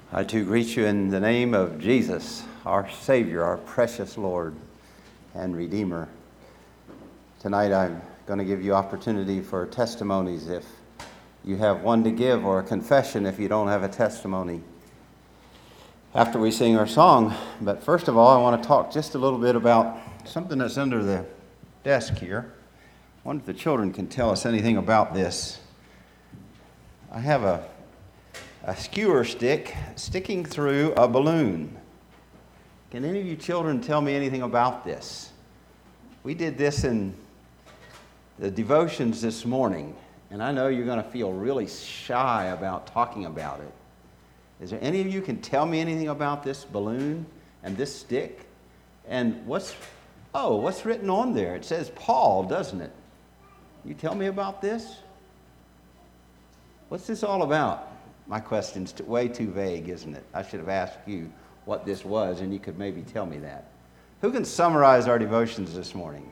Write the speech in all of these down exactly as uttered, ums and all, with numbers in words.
I too greet you in the name of Jesus, our Savior, our precious Lord and Redeemer. Tonight I'm going to give you opportunity for testimonies if you have one to give, or a confession if you don't have a testimony, after we sing our song. But first of all, I want to talk just a little bit about something that's under the desk here. I wonder if the children can tell us anything about this. I have a a skewer stick sticking through a balloon. Can any of you children tell me anything about this? We did this in the devotions this morning, and I know you're going to feel really shy about talking about it. Is there any of you can tell me anything about this balloon and this stick? And what's, oh, what's written on there? It says Paul, doesn't it? You tell me about this? What's this all about? My question's t- way too vague, isn't it? I should have asked you what this was, and you could maybe tell me that. Who can summarize our devotions this morning?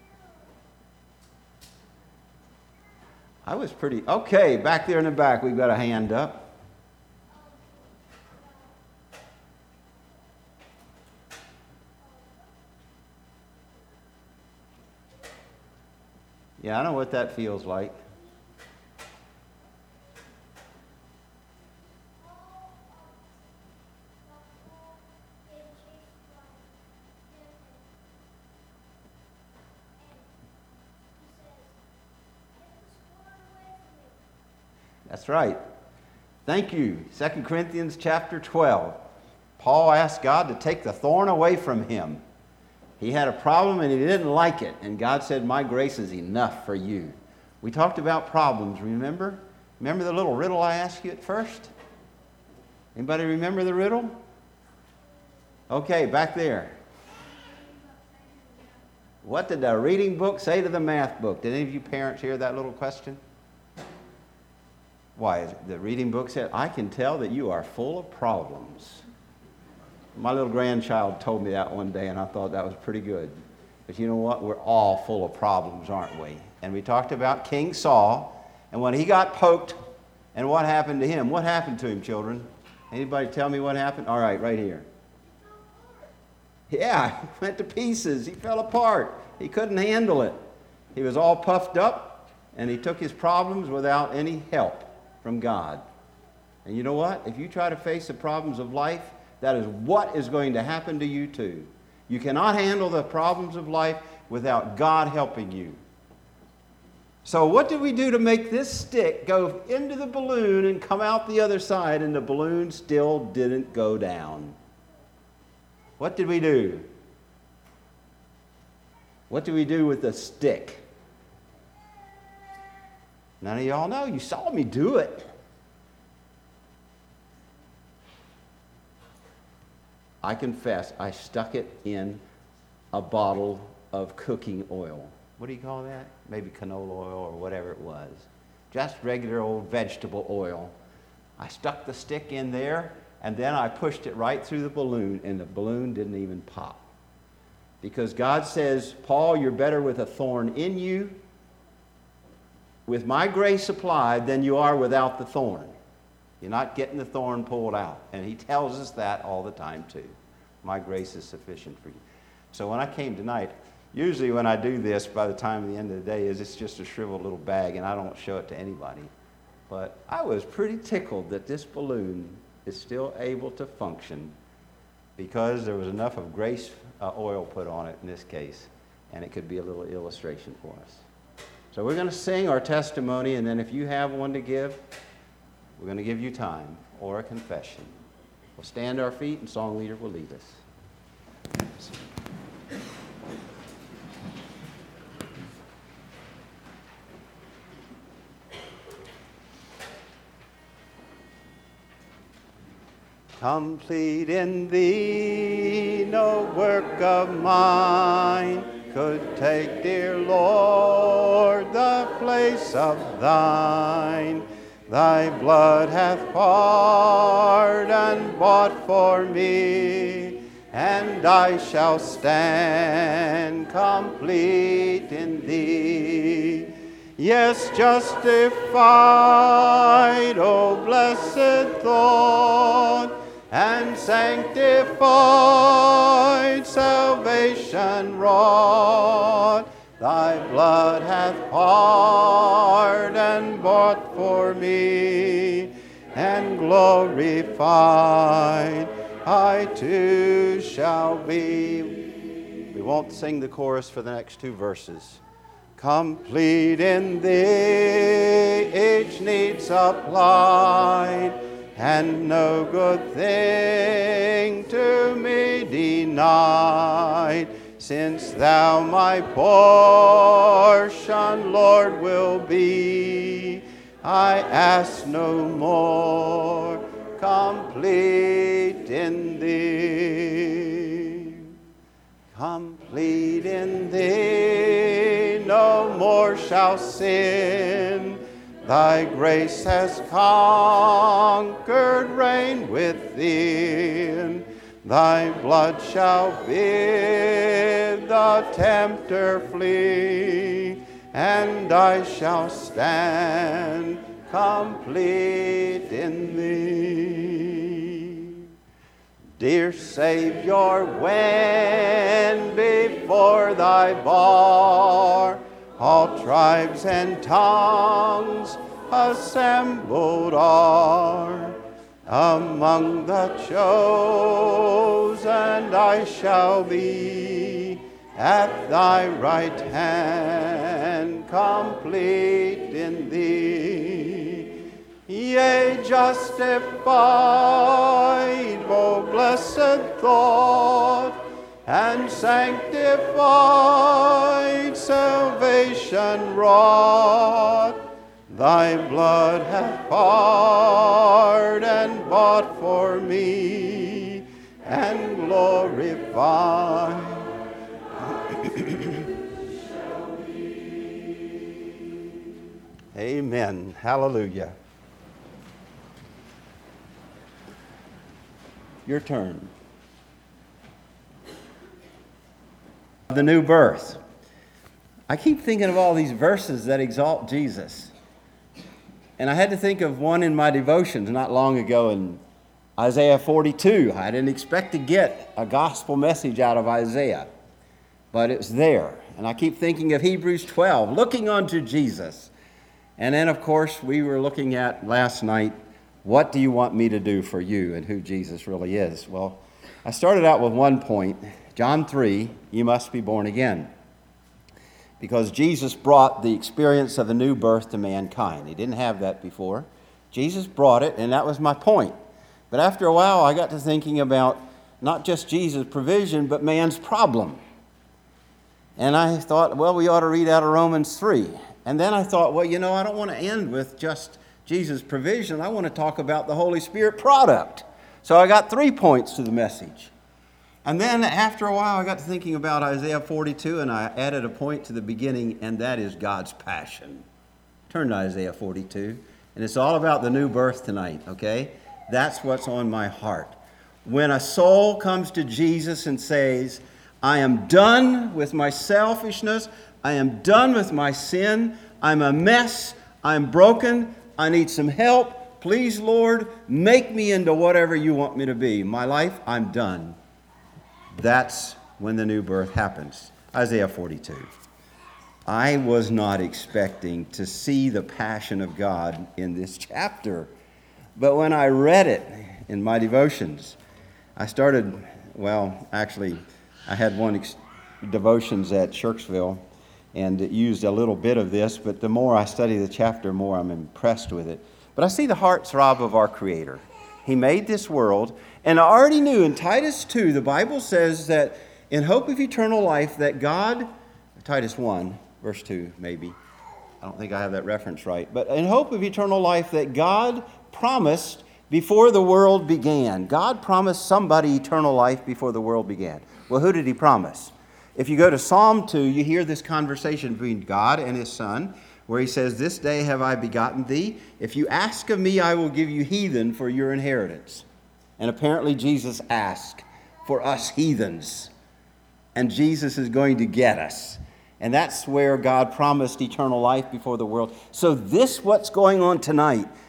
I was pretty... Okay, back there in the back, we've got a hand up. Yeah, I know what that feels like. That's right. Thank you. Second Corinthians chapter twelve. Paul asked God to take the thorn away from him. He had a problem and he didn't like it. And God said, my grace is enough for you. We talked about problems, remember? Remember the little riddle I asked you at first? Anybody remember the riddle? Okay, back there. What did the reading book say to the math book? Did any of you parents hear that little question? Why, the reading book said, I can tell that you are full of problems. My little grandchild told me that one day, and I thought that was pretty good. But you know what? We're all full of problems, aren't we? And we talked about King Saul, and when he got poked, and what happened to him? What happened to him, children? Anybody tell me what happened? All right, right here. Yeah, he went to pieces. He fell apart. He couldn't handle it. He was all puffed up, and he took his problems without any help from God. And you know what? If you try to face the problems of life, that is what is going to happen to you too. You cannot handle the problems of life without God helping you. So what did we do to make this stick go into the balloon and come out the other side, and the balloon still didn't go down? What did we do? What did we do with the stick? None of y'all know. You saw me do it. I confess, I stuck it in a bottle of cooking oil. What do you call that? Maybe canola oil or whatever it was. Just regular old vegetable oil. I stuck the stick in there, and then I pushed it right through the balloon, and the balloon didn't even pop. Because God says, Paul, you're better with a thorn in you, with my grace applied, than you are without the thorn. You're not getting the thorn pulled out. And he tells us that all the time too. My grace is sufficient for you. So when I came tonight, usually when I do this, by the time at the end of the day, is it's just a shriveled little bag, and I don't show it to anybody. But I was pretty tickled that this balloon is still able to function, because there was enough of grace uh, oil put on it in this case, and it could be a little illustration for us. So we're going to sing our testimony, and then if you have one to give, we're going to give you time, or a confession. We'll stand to our feet, and song leader will lead us. Complete in thee no work of mine could take, dear Lord, the place of thine. Thy blood hath pardoned, bought for me, and I shall stand complete in thee. Yes, justified, O blessed thought, and sanctified, salvation wrought. Thy blood hath pardoned, bought for me, and glorified I too shall be. We won't sing the chorus for the next two verses. Complete in thee, each need supplied, and no good thing to me denied. Since thou my portion, Lord, will be, I ask no more, complete in thee. Complete in thee, no more shall sin. Thy grace has conquered, reign within. Thy blood shall bid the tempter flee, and I shall stand complete in thee. Dear Savior, when before thy bar all tribes and tongues assembled are, among the chosen I shall be, at thy right hand, complete in thee. Yea, justified, O blessed thought, and sanctified, salvation wrought. Thy blood hath pardoned, bought for me, and glorified. Amen. Hallelujah. Your turn. The new birth. I keep thinking of all these verses that exalt Jesus. And I had to think of one in my devotions not long ago in Isaiah forty-two. I didn't expect to get a gospel message out of Isaiah, but it's there. And I keep thinking of Hebrews twelve, looking unto Jesus. And then, of course, we were looking at last night, what do you want me to do for you, and who Jesus really is? Well, I started out with one point, John three, you must be born again. Because Jesus brought the experience of a new birth to mankind. He didn't have that before. Jesus brought it, and that was my point. But after a while, I got to thinking about not just Jesus' provision, but man's problem. And I thought, well, we ought to read out of Romans three. And then I thought, well, you know, I don't want to end with just Jesus' provision. I want to talk about the Holy Spirit product. So I got three points to the message. And then after a while, I got to thinking about Isaiah forty-two, and I added a point to the beginning, and that is God's passion. Turn to Isaiah forty-two, and it's all about the new birth tonight, okay? That's what's on my heart. When a soul comes to Jesus and says, I am done with my selfishness, I am done with my sin, I'm a mess, I'm broken, I need some help, please, Lord, make me into whatever you want me to be. My life, I'm done. That's when the new birth happens. Isaiah forty-two. I was not expecting to see the passion of God in this chapter. But when I read it in my devotions, I started, well, actually, I had one ex- devotions at Shirksville, and it used a little bit of this, but the more I study the chapter, more I'm impressed with it. But I see the heart throb of our Creator. He made this world, and I already knew in Titus two, the Bible says that in hope of eternal life, that God, Titus one, verse two, maybe. I don't think I have that reference right. But in hope of eternal life, that God promised before the world began. God promised somebody eternal life before the world began. Well, who did he promise? If you go to Psalm two, you hear this conversation between God and his Son, where he says, this day have I begotten thee. If you ask of me, I will give you heathen for your inheritance. And apparently Jesus asked for us heathens. And Jesus is going to get us. And that's where God promised eternal life before the world. So this, what's going on tonight,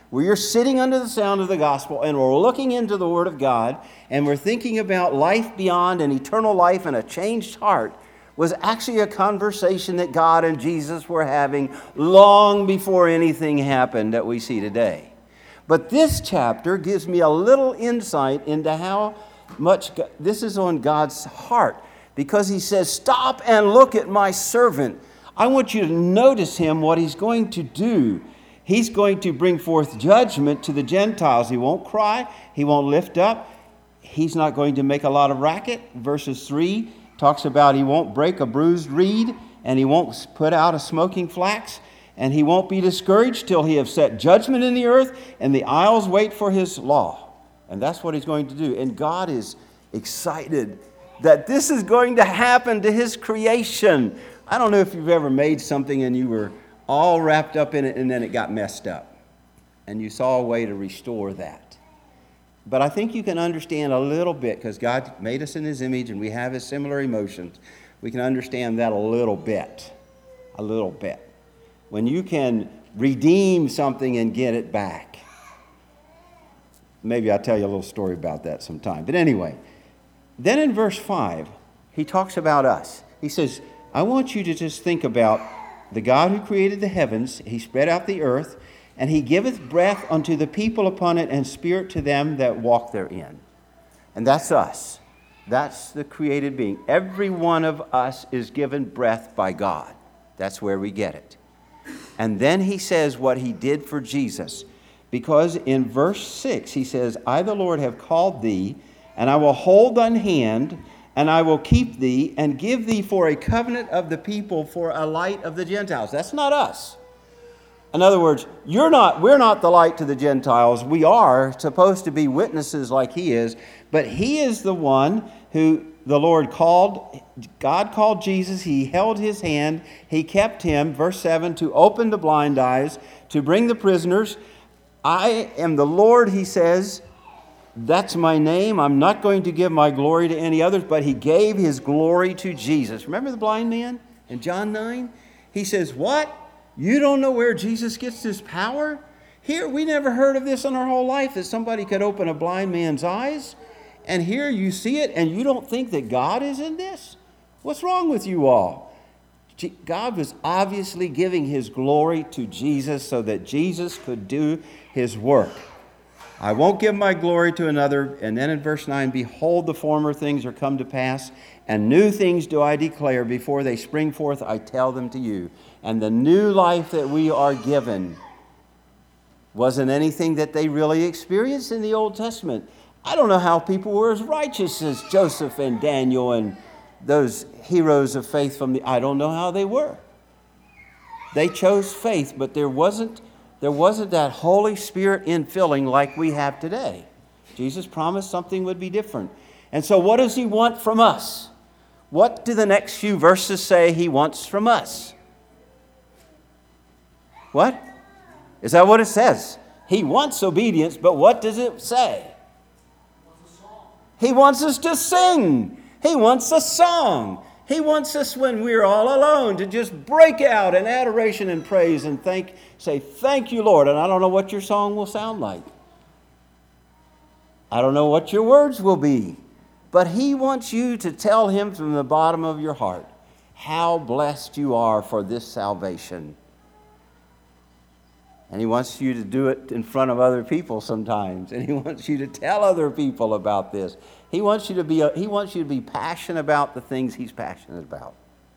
where you're sitting under the sound of the gospel and we're looking into the Word of God and we're thinking about life beyond and eternal life and a changed heart, was actually a conversation that God and Jesus were having long before anything happened that we see today. But this chapter gives me a little insight into how much God, this is on God's heart, because he says, stop and look at my servant. I want you to notice him, what he's going to do. He's going to bring forth judgment to the Gentiles. He won't cry. He won't lift up. He's not going to make a lot of racket. Verses three talks about he won't break a bruised reed, and he won't put out a smoking flax, and he won't be discouraged till he have set judgment in the earth, and the isles wait for his law. And that's what he's going to do. And God is excited that this is going to happen to his creation. I don't know if you've ever made something and you were all wrapped up in it and then it got messed up, and you saw a way to restore that. But I think you can understand a little bit, because God made us in his image and we have his similar emotions. We can understand that a little bit. A little bit. When you can redeem something and get it back. Maybe I'll tell you a little story about that sometime. But anyway, then in verse five, he talks about us. He says, I want you to just think about the God who created the heavens. He spread out the earth, and he giveth breath unto the people upon it, and spirit to them that walk therein. And that's us. That's the created being. Every one of us is given breath by God. That's where we get it. And then he says what he did for Jesus. Because in verse six, he says, I, the Lord, have called thee, and I will hold thine hand, and I will keep thee, and give thee for a covenant of the people, for a light of the Gentiles. That's not us. In other words, you're not, we're not the light to the Gentiles. We are supposed to be witnesses like he is, but he is the one who the Lord called. God called Jesus. He held his hand. He kept him, verse seven, to open the blind eyes, to bring the prisoners. I am the Lord, he says. That's my name. I'm not going to give my glory to any others, but he gave his glory to Jesus. Remember the blind man in John nine? He says, what? You don't know where Jesus gets his power? Here, we never heard of this in our whole life, that somebody could open a blind man's eyes. And here you see it, and you don't think that God is in this? What's wrong with you all? God was obviously giving his glory to Jesus so that Jesus could do his work. I won't give my glory to another. And then in verse nine, behold, the former things are come to pass, and new things do I declare. Before they spring forth, I tell them to you. And the new life that we are given wasn't anything that they really experienced in the Old Testament. I don't know how people were as righteous as Joseph and Daniel and those heroes of faith from the... I don't know how they were. They chose faith, but there wasn't, there wasn't that Holy Spirit infilling like we have today. Jesus promised something would be different. And so what does he want from us? What do the next few verses say he wants from us? What? Is that what it says? He wants obedience, but what does it say? He wants us to sing. He wants a song. He wants us, when we're all alone, to just break out in adoration and praise and thank, say, thank you, Lord. And I don't know what your song will sound like. I don't know what your words will be. But he wants you to tell him from the bottom of your heart how blessed you are for this salvation. And he wants you to do it in front of other people sometimes. And he wants you to tell other people about this. He wants you to be, he wants you to be passionate about the things he's passionate about.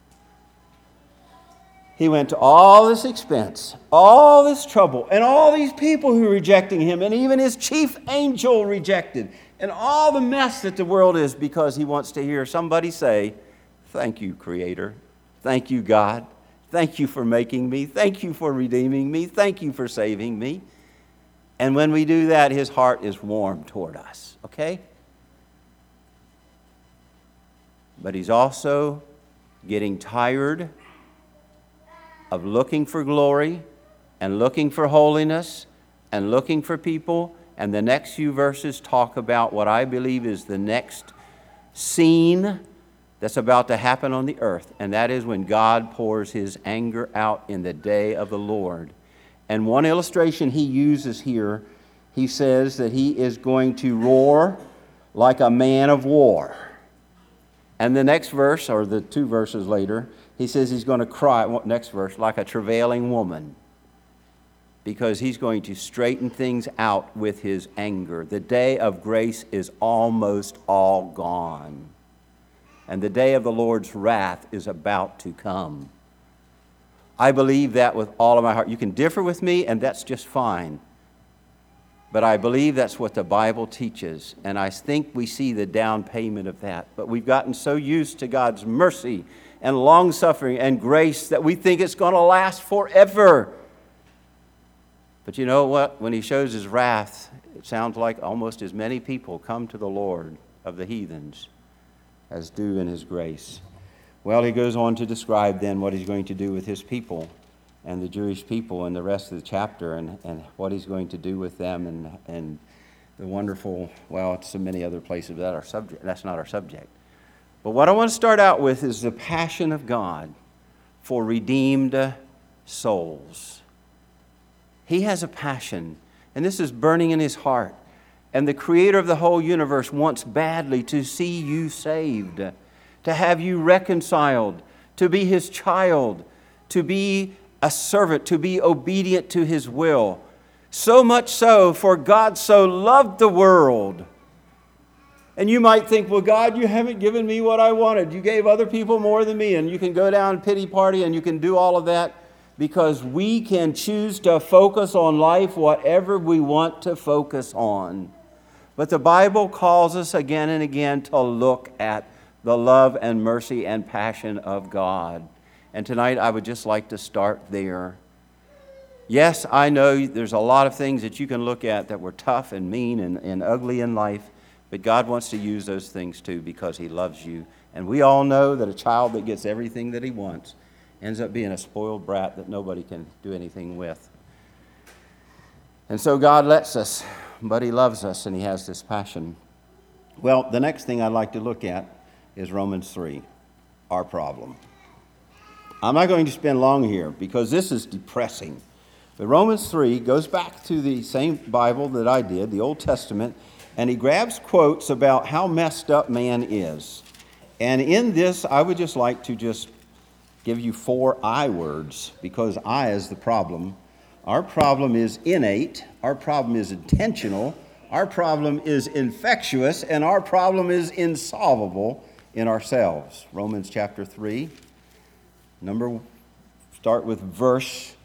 He went to all this expense, all this trouble, and all these people who were rejecting him, and even his chief angel rejected, and all the mess that the world is, because he wants to hear somebody say, thank you, Creator. Thank you, God. Thank you for making me. Thank you for redeeming me. Thank you for saving me. And when we do that, his heart is warm toward us. Okay? But he's also getting tired of looking for glory and looking for holiness and looking for people. And the next few verses talk about what I believe is the next scene that's about to happen on the earth, and that is when God pours his anger out in the day of the Lord. And one illustration he uses here, he says that he is going to roar like a man of war. And the next verse, or the two verses later, he says he's going to cry, next verse, like a travailing woman, because he's going to straighten things out with his anger. The day of grace is almost all gone, and the day of the Lord's wrath is about to come. I believe that with all of my heart. You can differ with me, and that's just fine. But I believe that's what the Bible teaches, and I think we see the down payment of that. But we've gotten so used to God's mercy and long-suffering and grace that we think it's going to last forever. But you know what? When he shows his wrath, it sounds like almost as many people come to the Lord of the heathens as do in his grace. Well, he goes on to describe then what he's going to do with his people and the Jewish people in the rest of the chapter, and, and what he's going to do with them, and and the wonderful, well, it's so many other places that are subject. That's not our subject. But what I want to start out with is the passion of God for redeemed souls. He has a passion, and this is burning in his heart. And the Creator of the whole universe wants badly to see you saved, to have you reconciled, to be his child, to be a servant, to be obedient to his will. So much so, for God so loved the world. And you might think, well, God, you haven't given me what I wanted. You gave other people more than me, and you can go down pity party and you can do all of that, because we can choose to focus on life whatever we want to focus on. But the Bible calls us again and again to look at the love and mercy and passion of God. And tonight I would just like to start there. Yes, I know there's a lot of things that you can look at that were tough and mean and, and ugly in life, but God wants to use those things too because he loves you. And we all know that a child that gets everything that he wants ends up being a spoiled brat that nobody can do anything with. And so God lets us, but he loves us and he has this passion. Well, the next thing I'd like to look at is Romans three, our problem. I'm not going to spend long here because this is depressing. But Romans three goes back to the same Bible that I did, the Old Testament, and he grabs quotes about how messed up man is. And in this, I would just like to just give you four I words, because I is the problem. Our problem is innate, our problem is intentional, our problem is infectious, and our problem is insolvable in ourselves. Romans chapter three. Number, start with verse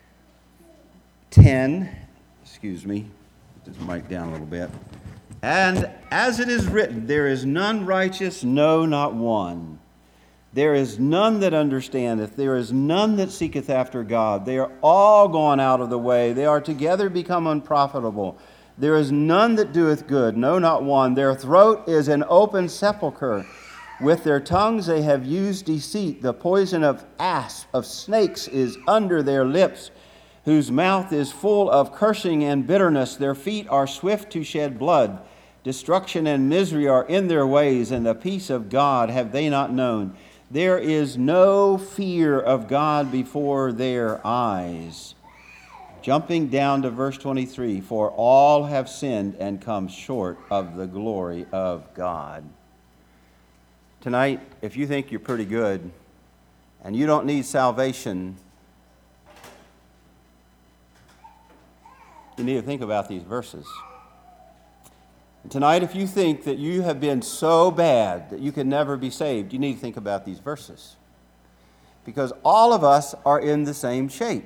ten. Excuse me, just mic down a little bit. And as it is written, there is none righteous, no, not one. There is none that understandeth. There is none that seeketh after God. They are all gone out of the way. They are together become unprofitable. There is none that doeth good, no, not one. Their throat is an open sepulchre. With their tongues they have used deceit. The poison of asps, of snakes, is under their lips, whose mouth is full of cursing and bitterness. Their feet are swift to shed blood. Destruction and misery are in their ways, and the peace of God have they not known. There is no fear of God before their eyes. Jumping down to verse twenty-three, for all have sinned and come short of the glory of God. Tonight, if you think you're pretty good and you don't need salvation, you need to think about these verses. And tonight, if you think that you have been so bad that you can never be saved, you need to think about these verses. Because all of us are in the same shape.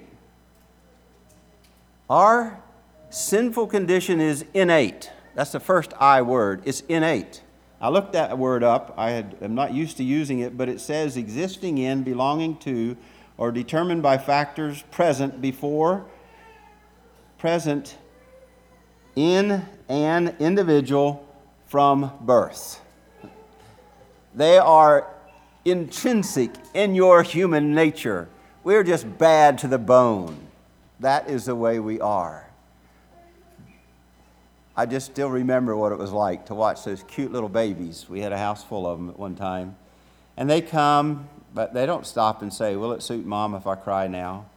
Our sinful condition is innate. That's the first I word. It's innate. I looked that word up. I had, I'm not used to using it, but it says existing in, belonging to, or determined by factors present before, present in an individual from birth. They are intrinsic in your human nature. We're just bad to the bone. That is the way we are. I just still remember what it was like to watch those cute little babies. We had a house full of them at one time. And they come, but they don't stop and say, will it suit Mom if I cry now?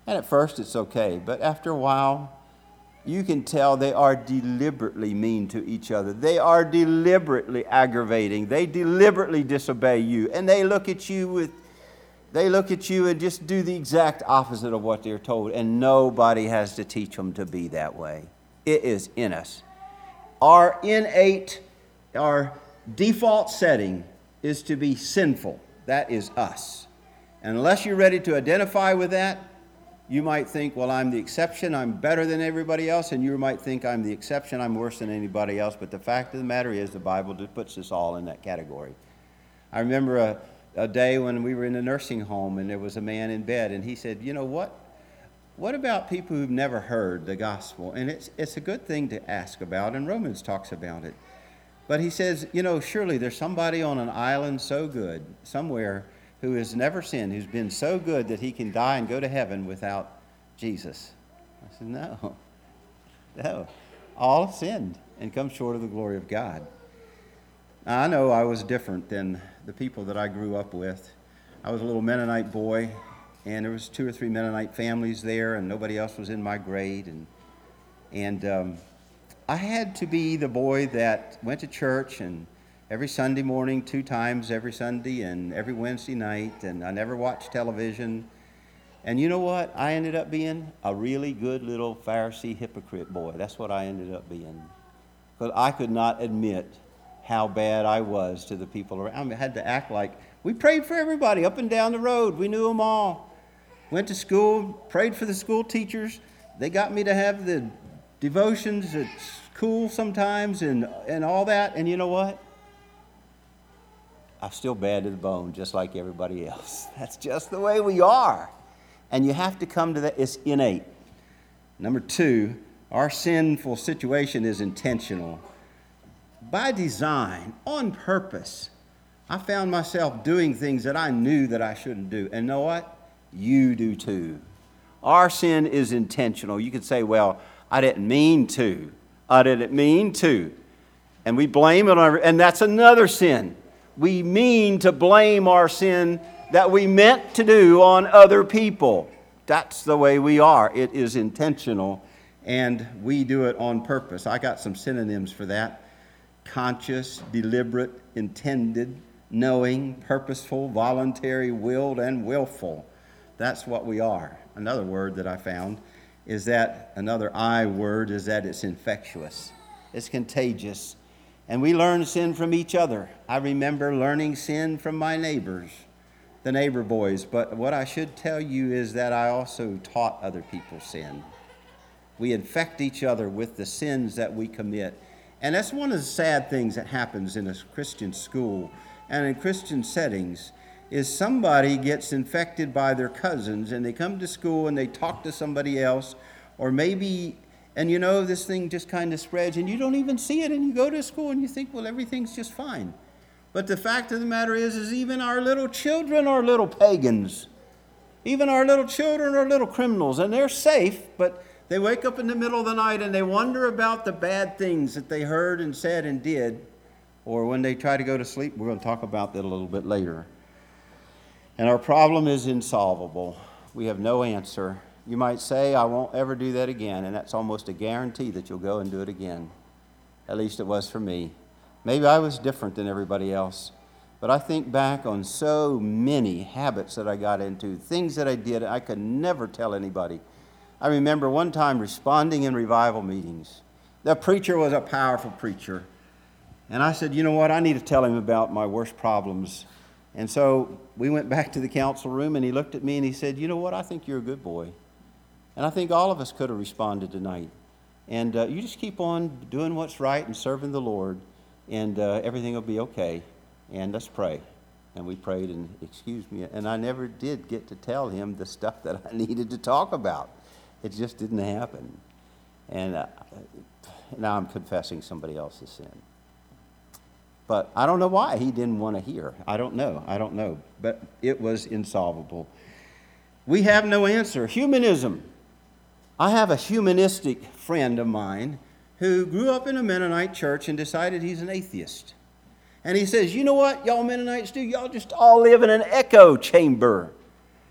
And at first it's okay, but after a while, you can tell they are deliberately mean to each other. They are deliberately aggravating. They deliberately disobey you. And they look at you with, they look at you and just do the exact opposite of what they're told. And nobody has to teach them to be that way. It is in us. Our innate, our default setting is to be sinful. That is us. And unless you're ready to identify with that, you might think, well, I'm the exception, I'm better than everybody else, and you might think I'm the exception, I'm worse than anybody else. But the fact of the matter is the Bible just puts us all in that category. I remember a, a day when we were in a nursing home and there was a man in bed, and he said, you know what? What about people who've never heard the gospel? And it's, it's a good thing to ask about, and Romans talks about it. But he says, you know, surely there's somebody on an island so good, somewhere, who has never sinned, who's been so good that he can die and go to heaven without Jesus. I said, no. No. All have sinned and come short of the glory of God. Now, I know I was different than the people that I grew up with. I was a little Mennonite boy, and there was two or three Mennonite families there, and nobody else was in my grade. And, and um, I had to be the boy that went to church and every Sunday morning, two times every Sunday, and every Wednesday night, and I never watched television. And you know what? I ended up being a really good little Pharisee hypocrite boy. That's what I ended up being. Because I could not admit how bad I was to the people around. I mean, I had to act like we prayed for everybody up and down the road. We knew them all. Went to school, prayed for the school teachers. They got me to have the devotions at school sometimes and, and all that. And you know what? I'm still bad to the bone, just like everybody else. That's just the way we are. And you have to come to that. It's innate. Number two, our sinful situation is intentional. By design, on purpose, I found myself doing things that I knew that I shouldn't do. And you know what? You do too. Our sin is intentional. You could say, well, I didn't mean to. I didn't mean to. And we blame it on, and that's another sin. We mean to blame our sin that we meant to do on other people. That's the way we are. It is intentional, and we do it on purpose. I got some synonyms for that. Conscious, deliberate, intended, knowing, purposeful, voluntary, willed, and willful. That's what we are. Another word that I found is that, another I word is that it's infectious. It's contagious. And we learn sin from each other. I remember learning sin from my neighbors, the neighbor boys. But what I should tell you is that I also taught other people sin. We infect each other with the sins that we commit. And that's one of the sad things that happens in a Christian school and in Christian settings is somebody gets infected by their cousins and they come to school and they talk to somebody else, or maybe, and you know, this thing just kind of spreads and you don't even see it, and you go to school and you think, well, everything's just fine. But the fact of the matter is, is even our little children are little pagans. Even our little children are little criminals, and they're safe, but they wake up in the middle of the night and they wonder about the bad things that they heard and said and did, or when they try to go to sleep. We're going to talk about that a little bit later. And our problem is insolvable. We have no answer. You might say, I won't ever do that again, and that's almost a guarantee that you'll go and do it again. At least it was for me. Maybe I was different than everybody else, but I think back on so many habits that I got into, things that I did I could never tell anybody. I remember one time responding in revival meetings. The preacher was a powerful preacher, and I said, you know what, I need to tell him about my worst problems. And so we went back to the council room, and he looked at me and he said, you know what, I think you're a good boy. And I think all of us could have responded tonight. And uh, you just keep on doing what's right and serving the Lord, and uh, everything will be okay. And let's pray. And we prayed, and excuse me, and I never did get to tell him the stuff that I needed to talk about. It just didn't happen. And uh, now I'm confessing somebody else's sin. But I don't know why he didn't want to hear. I don't know. I don't know. But it was insolvable. We have no answer. Humanism. I have a humanistic friend of mine who grew up in a Mennonite church and decided he's an atheist. And he says, you know what y'all Mennonites do? Y'all just all live in an echo chamber.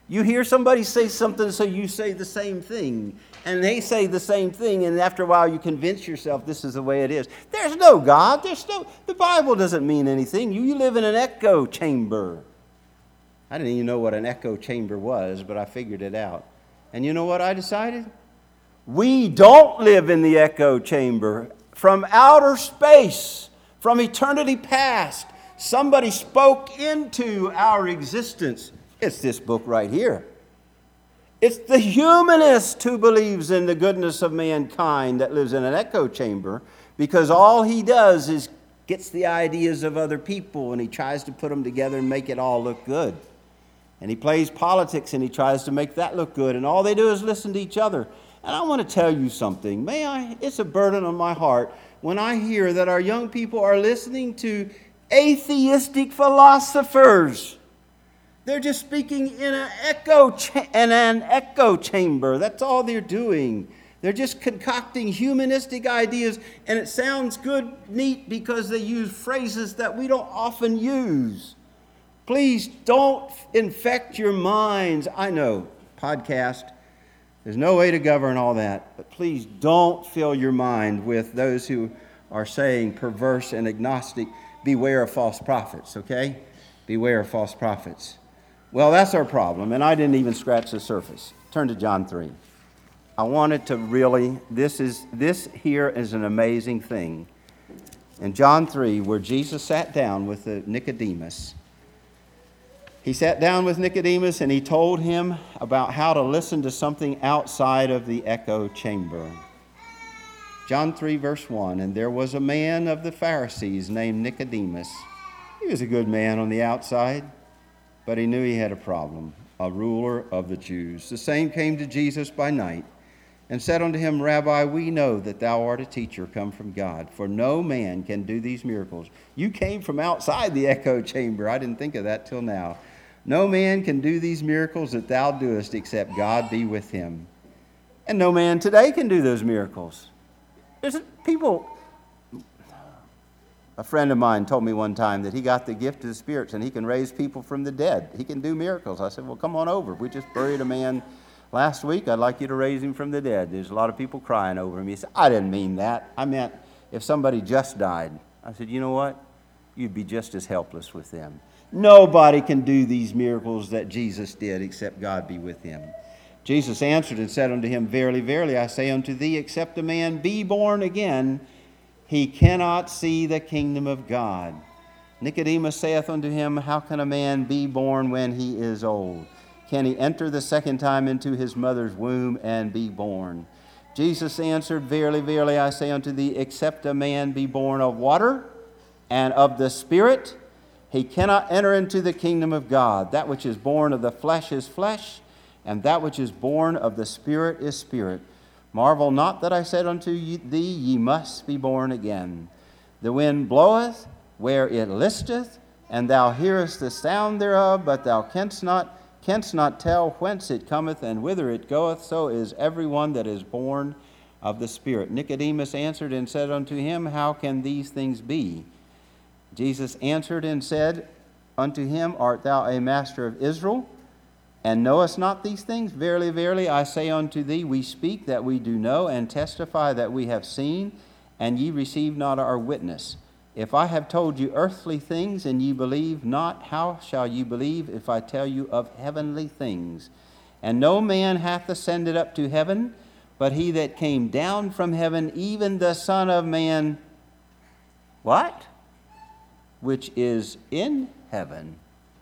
You hear somebody say something, so you say the same thing. And they say the same thing, and after a while you convince yourself this is the way it is. There's no God. There's no, the Bible doesn't mean anything. You, you live in an echo chamber. I didn't even know what an echo chamber was, but I figured it out. And you know what I decided? We don't live in the echo chamber. From outer space, from eternity past, somebody spoke into our existence. It's this book right here. It's the humanist who believes in the goodness of mankind that lives in an echo chamber, because all he does is gets the ideas of other people and he tries to put them together and make it all look good. And he plays politics and he tries to make that look good, and all they do is listen to each other. And I want to tell you something. May I? It's a burden on my heart when I hear that our young people are listening to atheistic philosophers. They're just speaking in an echo cha- in an echo chamber. That's all they're doing. They're just concocting humanistic ideas, and it sounds good, neat, because they use phrases that we don't often use. Please don't infect your minds. I know, podcast, there's no way to govern all that, but please don't fill your mind with those who are saying perverse and agnostic. Beware of false prophets, okay? Beware of false prophets. Well, that's our problem, and I didn't even scratch the surface. Turn to John three. I wanted to really, this is this here is an amazing thing. In John three, where Jesus sat down with the Nicodemus, he sat down with Nicodemus and he told him about how to listen to something outside of the echo chamber. John three, verse one, and there was a man of the Pharisees named Nicodemus. He was a good man on the outside, but he knew he had a problem, a ruler of the Jews. The same came to Jesus by night and said unto him, Rabbi, we know that thou art a teacher come from God, for no man can do these miracles. You came from outside the echo chamber. I didn't think of that till now. No man can do these miracles that thou doest except God be with him. And no man today can do those miracles. There's people... A friend of mine told me one time that he got the gift of the spirits and he can raise people from the dead. He can do miracles. I said, well, come on over. We just buried a man last week. I'd like you to raise him from the dead. There's a lot of people crying over him. He said, I didn't mean that. I meant if somebody just died. I said, you know what? You'd be just as helpless with them. Nobody can do these miracles that Jesus did except God be with him. Jesus answered and said unto him, Verily, verily, I say unto thee, except a man be born again, he cannot see the kingdom of God. Nicodemus saith unto him, How can a man be born when he is old? Can he enter the second time into his mother's womb and be born? Jesus answered, Verily, verily, I say unto thee, except a man be born of water and of the Spirit, he cannot enter into the kingdom of God. That which is born of the flesh is flesh, and that which is born of the Spirit is spirit. Marvel not that I said unto thee, ye must be born again. The wind bloweth where it listeth, and thou hearest the sound thereof, but thou canst not, canst not tell whence it cometh and whither it goeth. So is every one that is born of the Spirit. Nicodemus answered and said unto him, How can these things be? Jesus answered and said unto him, Art thou a master of Israel, and knowest not these things? Verily, verily, I say unto thee, we speak that we do know, and testify that we have seen, and ye receive not our witness. If I have told you earthly things, and ye believe not, how shall ye believe if I tell you of heavenly things? And no man hath ascended up to heaven, but he that came down from heaven, even the Son of Man, what? Which is in heaven.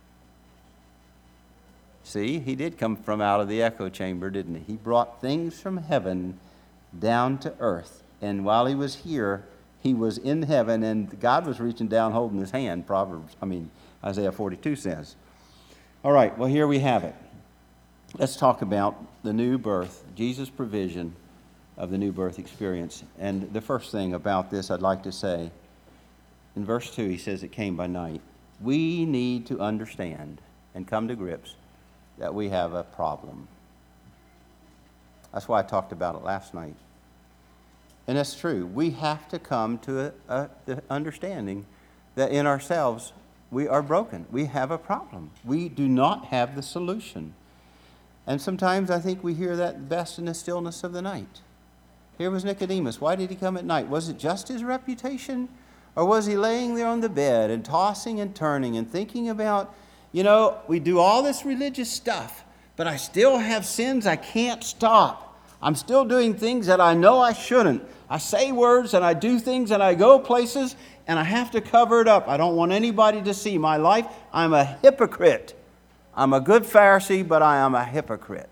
See, he did come from out of the echo chamber, didn't he? He brought things from heaven down to earth. And while he was here, he was in heaven, and God was reaching down, holding his hand, Proverbs, I mean, Isaiah forty-two says. All right, well, here we have it. Let's talk about the new birth, Jesus' provision of the new birth experience. And the first thing about this I'd like to say, in verse two, he says it came by night. We need to understand and come to grips that we have a problem. That's why I talked about it last night. And that's true. We have to come to a, a, the understanding that in ourselves we are broken. We have a problem. We do not have the solution. And sometimes I think we hear that best in the stillness of the night. Here was Nicodemus. Why did he come at night? Was it just his reputation? Or was he laying there on the bed and tossing and turning and thinking about, you know, we do all this religious stuff, but I still have sins I can't stop. I'm still doing things that I know I shouldn't. I say words and I do things and I go places and I have to cover it up. I don't want anybody to see my life. I'm a hypocrite. I'm a good Pharisee, but I am a hypocrite.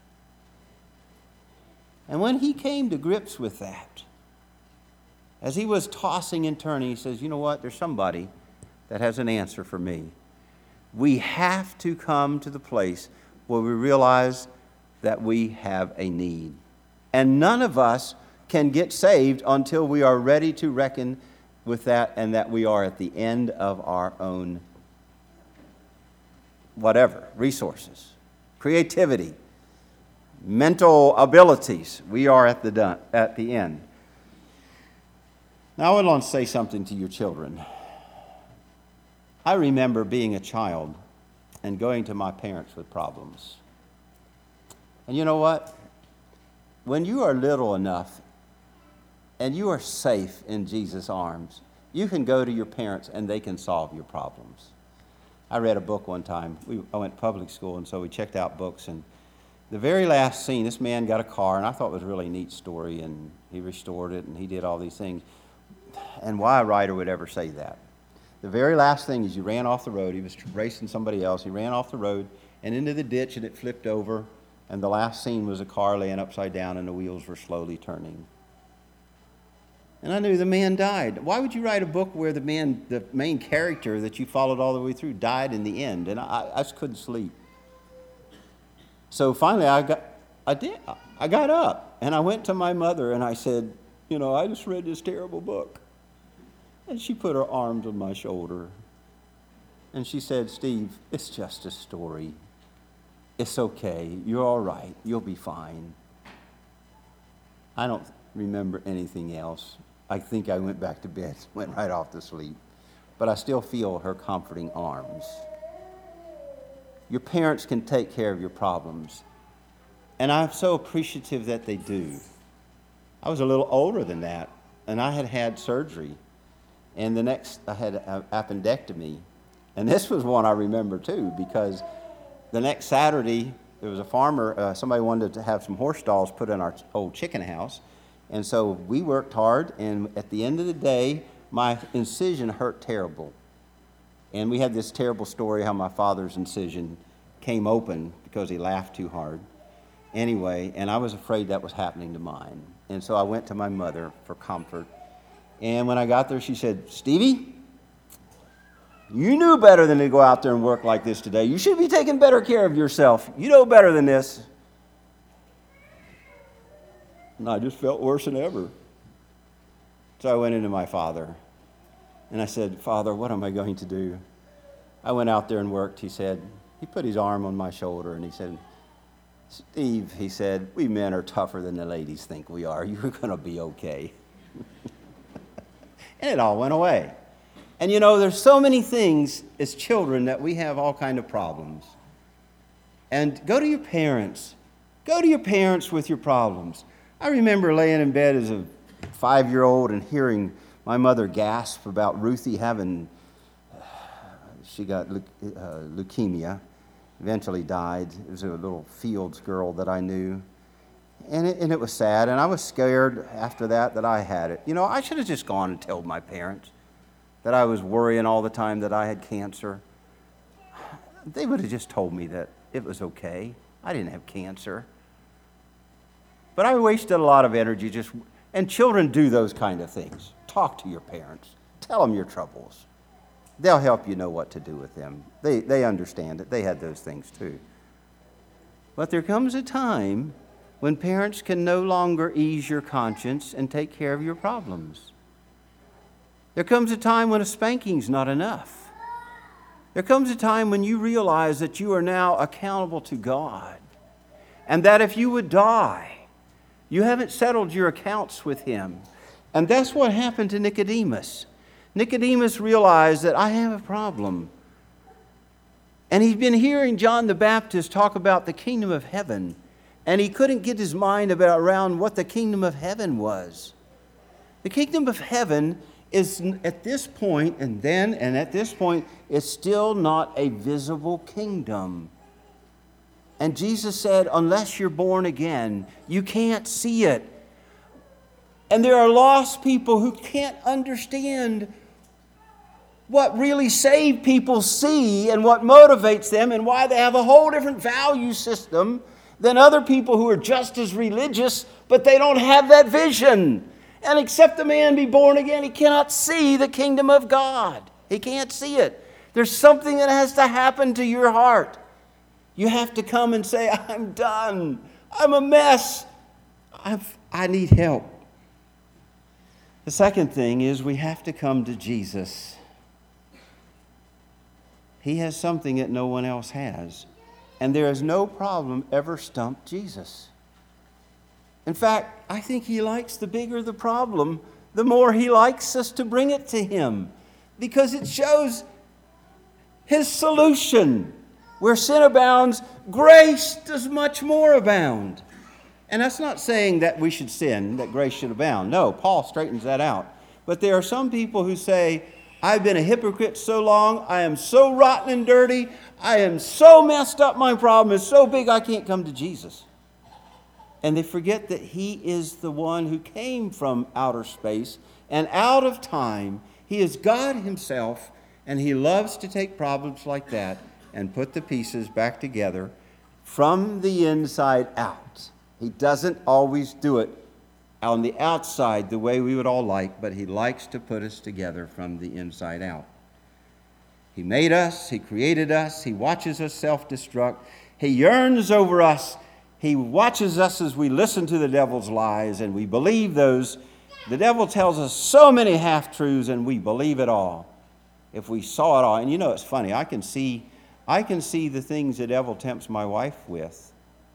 And when he came to grips with that, as he was tossing and turning, he says, you know what? There's somebody that has an answer for me. We have to come to the place where we realize that we have a need. And none of us can get saved until we are ready to reckon with that and that we are at the end of our own whatever, resources, creativity, mental abilities. We are at the done, at the end. Now I want to say something to your children. I remember being a child and going to my parents with problems. And you know what? When you are little enough and you are safe in Jesus' arms, you can go to your parents and they can solve your problems. I read a book one time. We, I went to public school, and so we checked out books. And the very last scene, this man got a car, and I thought it was a really neat story, and he restored it, and he did all these things. And why a writer would ever say that? The very last thing is he ran off the road. He was racing somebody else. He ran off the road and into the ditch, and it flipped over. And the last scene was a car laying upside down, and the wheels were slowly turning. And I knew the man died. Why would you write a book where the man, the main character that you followed all the way through, died in the end? And I, I just couldn't sleep. So finally, I got, I did, I got up and I went to my mother and I said, you know, I just read this terrible book. And she put her arms on my shoulder, and she said, Steve, it's just a story. It's okay. You're all right. You'll be fine. I don't remember anything else. I think I went back to bed, went right off to sleep. But I still feel her comforting arms. Your parents can take care of your problems. And I'm so appreciative that they do. I was a little older than that, and I had had surgery. And the next, I had an appendectomy. And this was one I remember too, because the next Saturday, there was a farmer, uh, somebody wanted to have some horse stalls put in our old chicken house. And so we worked hard, and at the end of the day, my incision hurt terrible. And we had this terrible story how my father's incision came open because he laughed too hard. Anyway, and I was afraid that was happening to mine. And so I went to my mother for comfort. And when I got there, she said, Stevie, you knew better than to go out there and work like this today. You should be taking better care of yourself. You know better than this. And I just felt worse than ever. So I went into my father. And I said, Father, what am I going to do? I went out there and worked. He said, he put his arm on my shoulder and he said, Steve, he said, we men are tougher than the ladies think we are. You're going to be okay. And it all went away. And you know, there's so many things as children that we have all kind of problems. And go to your parents. Go to your parents with your problems. I remember laying in bed as a five-year-old and hearing my mother gasp about Ruthie having, uh, she got leu- uh, leukemia, eventually died. It was a little Fields girl that I knew. And it, and it was sad, and I was scared after that that I had it. You know, I should have just gone and told my parents that I was worrying all the time that I had cancer. They would have just told me that it was okay. I didn't have cancer. But I wasted a lot of energy just, and children do those kind of things. Talk to your parents. Tell them your troubles. They'll help you know what to do with them. They, they understand it. They had those things too. But there comes a time when parents can no longer ease your conscience and take care of your problems. There comes a time when a spanking's not enough. There comes a time when you realize that you are now accountable to God, and that if you would die, you haven't settled your accounts with Him. And that's what happened to Nicodemus. Nicodemus realized that I have a problem. And he'd been hearing John the Baptist talk about the kingdom of heaven, and he couldn't get his mind about around what the kingdom of heaven was. The kingdom of heaven is at this point, and then, and at this point, is still not a visible kingdom. And Jesus said, unless you're born again, you can't see it. And there are lost people who can't understand what really saved people see and what motivates them and why they have a whole different value system than other people who are just as religious, but they don't have that vision. And except a man be born again, he cannot see the kingdom of God. He can't see it. There's something that has to happen to your heart. You have to come and say, I'm done. I'm a mess. I've, I need help. The second thing is we have to come to Jesus. He has something that no one else has. And there is no problem ever stumped Jesus. In fact, I think he likes the bigger the problem, the more he likes us to bring it to him. Because it shows his solution. Where sin abounds, grace does much more abound. And that's not saying that we should sin, that grace should abound. No, Paul straightens that out. But there are some people who say, I've been a hypocrite so long, I am so rotten and dirty, I am so messed up, my problem is so big I can't come to Jesus. And they forget that he is the one who came from outer space and out of time. He is God himself, and he loves to take problems like that and put the pieces back together from the inside out. He doesn't always do it on the outside the way we would all like, but he likes to put us together from the inside out. He made us, he created us, he watches us self-destruct, he yearns over us, he watches us as we listen to the devil's lies and we believe those. The devil tells us so many half-truths and we believe it all. If we saw it all, and you know it's funny, I can see I can see the things the devil tempts my wife with.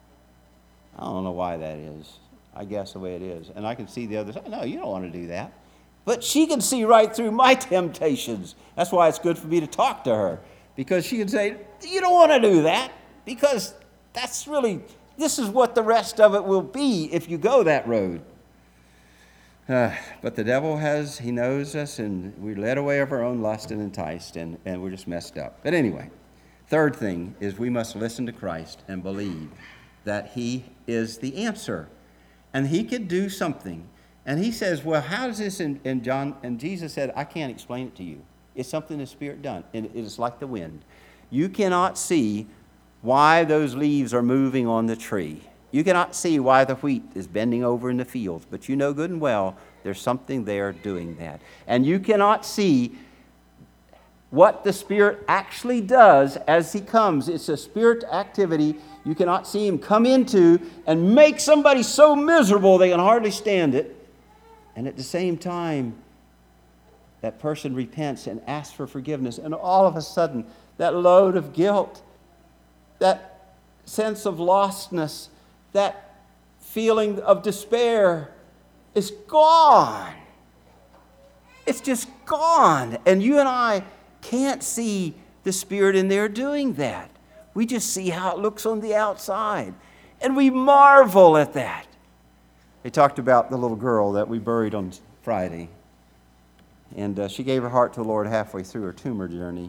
I don't know why that is. I guess the way it is. And I can see the other side. No, you don't want to do that. But she can see right through my temptations. That's why it's good for me to talk to her. Because she can say, you don't want to do that. Because that's really, this is what the rest of it will be if you go that road. Uh, but the devil has, he knows us, and we're led away of our own lust and enticed, and, and we're just messed up. But anyway, third thing is we must listen to Christ and believe that he is the answer. And he could do something. And he says, well, how does this, and, and John, and Jesus said, I can't explain it to you. It's something the Spirit done. And it is like the wind. You cannot see why those leaves are moving on the tree. You cannot see why the wheat is bending over in the fields. But you know good and well there's something there doing that. And you cannot see what the Spirit actually does as he comes. It's a Spirit activity you cannot see him come into and make somebody so miserable they can hardly stand it. And at the same time, that person repents and asks for forgiveness. And all of a sudden, that load of guilt, that sense of lostness, that feeling of despair is gone. It's just gone. And you and I can't see the Spirit in there doing that. We just see how it looks on the outside. And we marvel at that. They talked about the little girl that we buried on Friday. And uh, she gave her heart to the Lord halfway through her tumor journey.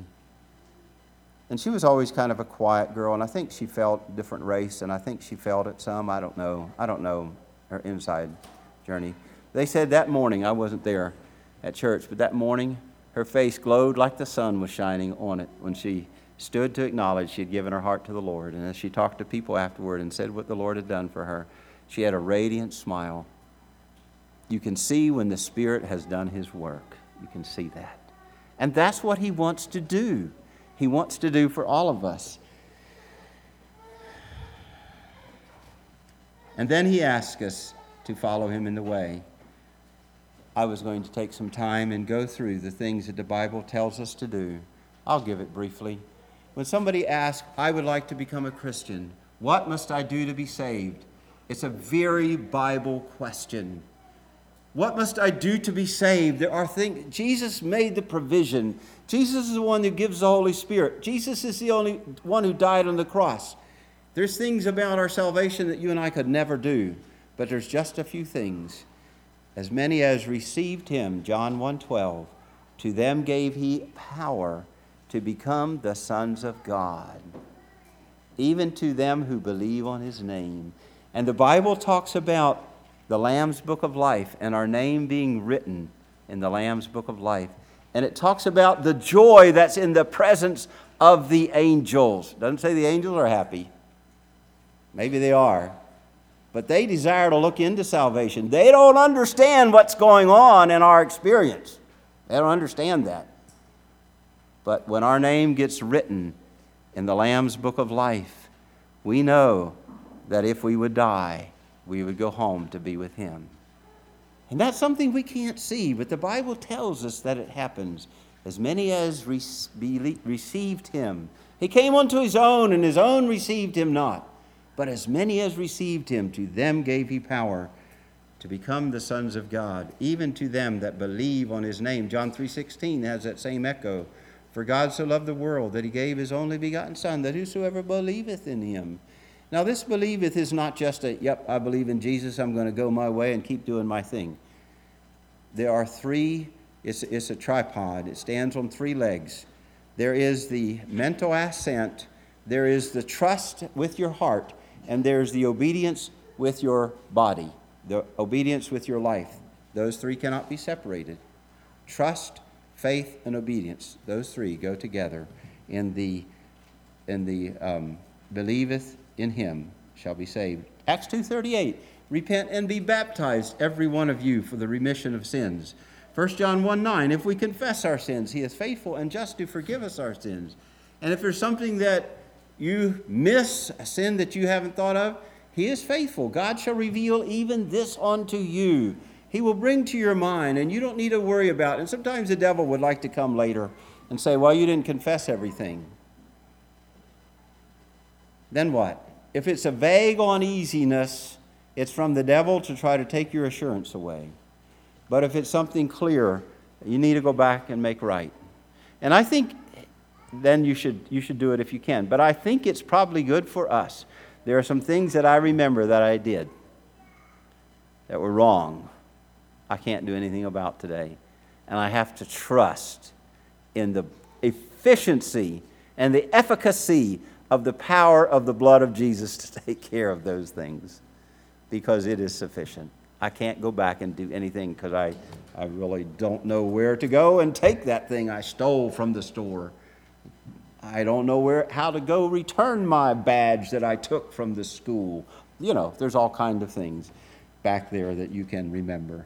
And she was always kind of a quiet girl. And I think she felt different race. And I think she felt it some. I don't know. I don't know her inside journey. They said that morning, I wasn't there at church, but that morning her face glowed like the sun was shining on it when she stood to acknowledge she had given her heart to the Lord. And as she talked to people afterward and said what the Lord had done for her, she had a radiant smile. You can see when the Spirit has done his work. You can see that. And that's what he wants to do. He wants to do for all of us. And then he asks us to follow him in the way. I was going to take some time and go through the things that the Bible tells us to do. I'll give it briefly. When somebody asks, I would like to become a Christian, what must I do to be saved? It's a very Bible question. What must I do to be saved? There are things. Jesus made the provision. Jesus is the one who gives the Holy Spirit. Jesus is the only one who died on the cross. There's things about our salvation that you and I could never do, but there's just a few things. As many as received him, John one twelve, to them gave he power to become the sons of God, even to them who believe on his name. And the Bible talks about the Lamb's Book of Life and our name being written in the Lamb's Book of Life. And it talks about the joy that's in the presence of the angels. Doesn't say the angels are happy. Maybe they are. But they desire to look into salvation. They don't understand what's going on in our experience. They don't understand that. But when our name gets written in the Lamb's Book of Life, we know that if we would die, we would go home to be with him. And that's something we can't see, but the Bible tells us that it happens. As many as re- received him. He came unto his own, and his own received him not. But as many as received him, to them gave he power to become the sons of God, even to them that believe on his name. John three sixteen has that same echo. For God so loved the world that he gave his only begotten Son, that whosoever believeth in him. Now this believeth is not just a, yep, I believe in Jesus, I'm going to go my way and keep doing my thing. There are three, it's, it's a tripod. It stands on three legs. There is the mental assent, there is the trust with your heart, and there's the obedience with your body, the obedience with your life. Those three cannot be separated. Trust, faith, and obedience. Those three go together. In the, in the um, believeth in him shall be saved. Acts two thirty-eight, repent and be baptized, every one of you, for the remission of sins. First John one nine, if we confess our sins, he is faithful and just to forgive us our sins. And if there's something that you miss, a sin that you haven't thought of, he is faithful. God shall reveal even this unto you. He will bring to your mind, and you don't need to worry about it. And sometimes the devil would like to come later and say, well, you didn't confess everything. Then what? If it's a vague uneasiness, it's from the devil to try to take your assurance away. But if it's something clear, you need to go back and make right. And I think then you should you should do it if you can. But I think it's probably good for us. There are some things that I remember that I did that were wrong. I can't do anything about today. And I have to trust in the efficiency and the efficacy of the power of the blood of Jesus to take care of those things, because it is sufficient. I can't go back and do anything because I, I really don't know where to go and take that thing I stole from the store. I don't know where how to go return my badge that I took from the school. You know, there's all kinds of things back there that you can remember.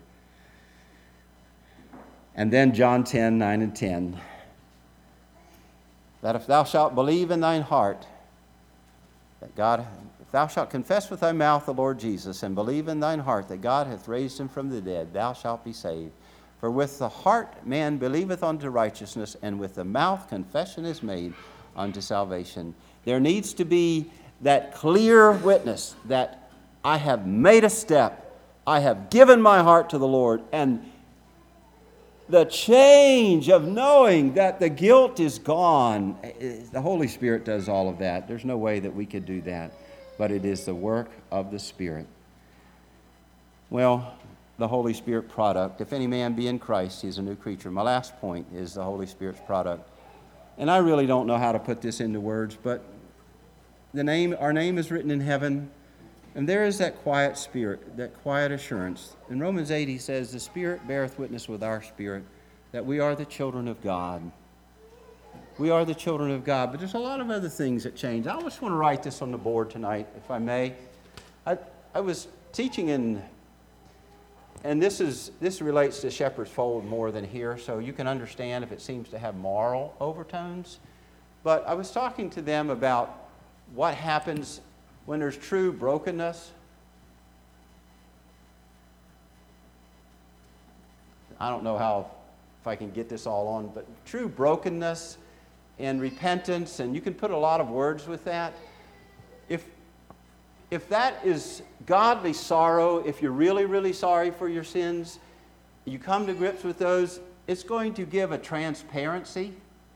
And then John ten, nine and ten. That if thou shalt believe in thine heart, that God, if thou shalt confess with thy mouth the Lord Jesus, and believe in thine heart that God hath raised him from the dead, thou shalt be saved. For with the heart man believeth unto righteousness, and with the mouth confession is made unto salvation. There needs to be that clear witness that I have made a step, I have given my heart to the Lord, and the change of knowing that the guilt is gone. The Holy Spirit does all of that. There's no way that we could do that, but it is the work of the Spirit. Well, the Holy Spirit product. If any man be in Christ, he is a new creature. My last point is the Holy Spirit's product. And I really don't know how to put this into words, but the name, our name is written in heaven, and there is that quiet spirit, that quiet assurance. In Romans eight, he says, the Spirit beareth witness with our spirit that we are the children of God. We are the children of God, but there's a lot of other things that change. I just want to write this on the board tonight, if I may. I, I was teaching in... And this is this relates to Shepherd's Fold more than here, so you can understand if it seems to have moral overtones. But I was talking to them about what happens when there's true brokenness. I don't know how, if I can get this all on, but true brokenness and repentance, and you can put a lot of words with that. If If that is godly sorrow, if you're really, really sorry for your sins, you come to grips with those, it's going to give a transparency.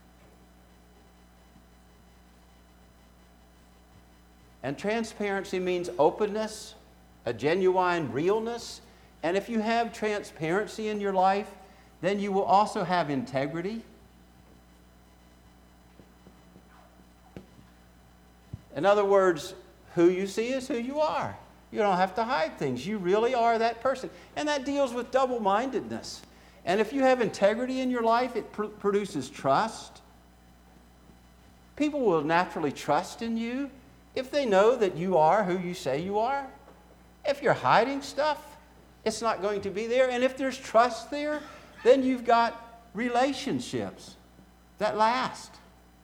And transparency means openness, a genuine realness. And if you have transparency in your life, then you will also have integrity. In other words, who you see is who you are. You don't have to hide things. You really are that person. And that deals with double-mindedness. And if you have integrity in your life, it pr- produces trust. People will naturally trust in you if they know that you are who you say you are. If you're hiding stuff, it's not going to be there. And if there's trust there, then you've got relationships that last.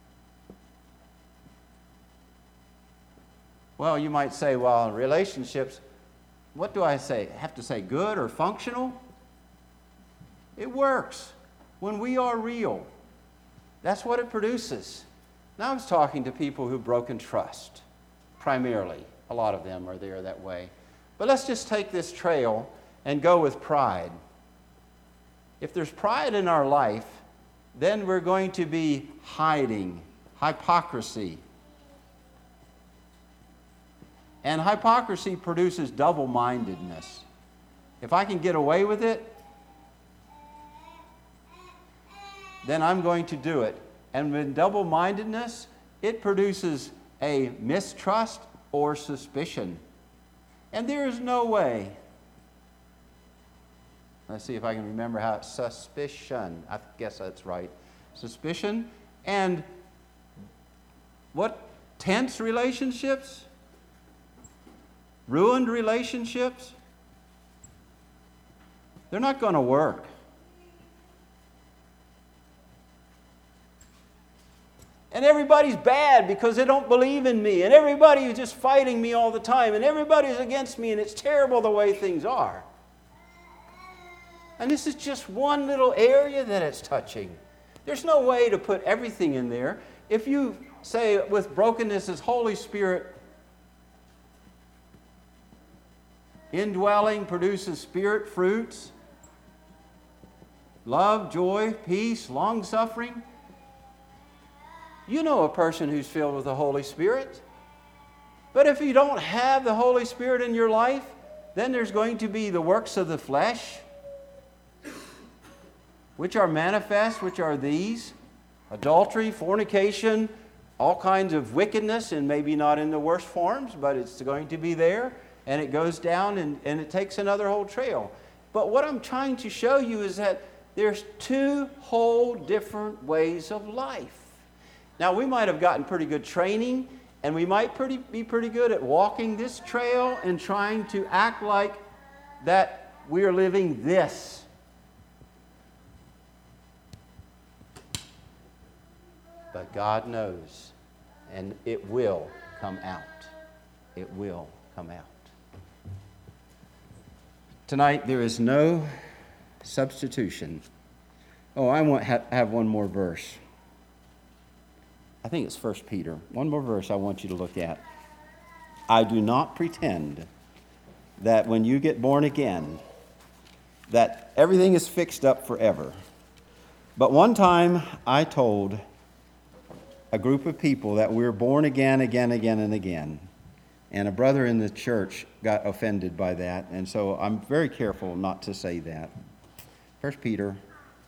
Well, you might say, well, relationships, what do I say? Have to say good or functional? It works when we are real. That's what it produces. Now I was talking to people who've broken trust, primarily. A lot of them are there that way. But let's just take this trail and go with pride. If there's pride in our life, then we're going to be hiding, hypocrisy. And hypocrisy produces double-mindedness. If I can get away with it, then I'm going to do it. And with double-mindedness, it produces a mistrust or suspicion. And there is no way. Let's see if I can remember how it's suspicion. I guess that's right. Suspicion. And what? Tense relationships? Ruined relationships? They're not going to work. And everybody's bad because they don't believe in me. And everybody is just fighting me all the time. And everybody's against me. And it's terrible the way things are. And this is just one little area that it's touching. There's no way to put everything in there. If you say with brokenness is Holy Spirit indwelling produces spirit fruits, love, joy, peace, long-suffering. You know a person who's filled with the Holy Spirit. But if you don't have the Holy Spirit in your life, then there's going to be the works of the flesh, which are manifest, which are these: adultery, fornication, all kinds of wickedness, and maybe not in the worst forms, but it's going to be there. And it goes down and, and it takes another whole trail. But what I'm trying to show you is that there's two whole different ways of life. Now, we might have gotten pretty good training, and we might pretty, be pretty good at walking this trail and trying to act like that we're living this. But God knows, and it will come out. It will come out. Tonight, there is no substitution. Oh, I want to have one more verse. I think it's First Peter. One more verse I want you to look at. I do not pretend that when you get born again, that everything is fixed up forever. But one time I told a group of people that we're born again, again, again, and again. And a brother in the church got offended by that, and so I'm very careful not to say that. First Peter.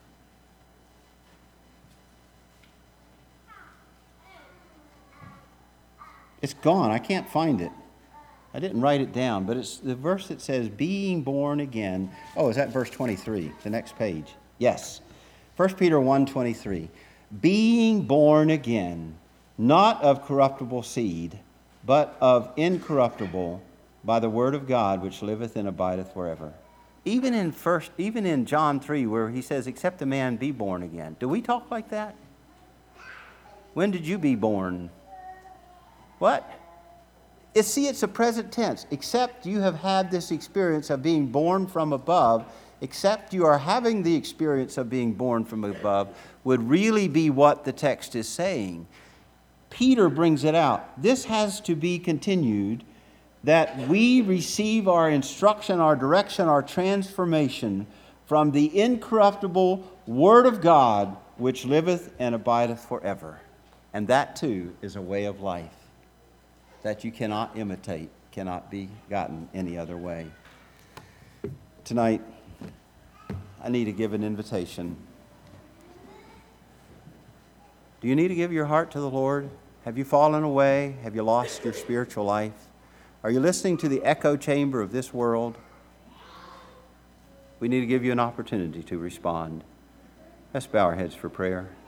It's gone. I can't find it. I didn't write it down, but it's the verse that says, being born again. Oh, is that verse twenty-three, the next page? Yes. First Peter one twenty-three. Being born again, not of corruptible seed, but of incorruptible, by the word of God, which liveth and abideth forever. Even in first, even in John three, where he says, except a man be born again. Do we talk like that? When did you be born? What? It's, see, it's a present tense. Except you have had this experience of being born from above, except you are having the experience of being born from above, would really be what the text is saying. Peter brings it out. This has to be continued, that we receive our instruction, our direction, our transformation from the incorruptible Word of God, which liveth and abideth forever. And that too is a way of life that you cannot imitate, cannot be gotten any other way. Tonight, I need to give an invitation. Do you need to give your heart to the Lord? Have you fallen away? Have you lost your spiritual life? Are you listening to the echo chamber of this world? We need to give you an opportunity to respond. Let's bow our heads for prayer.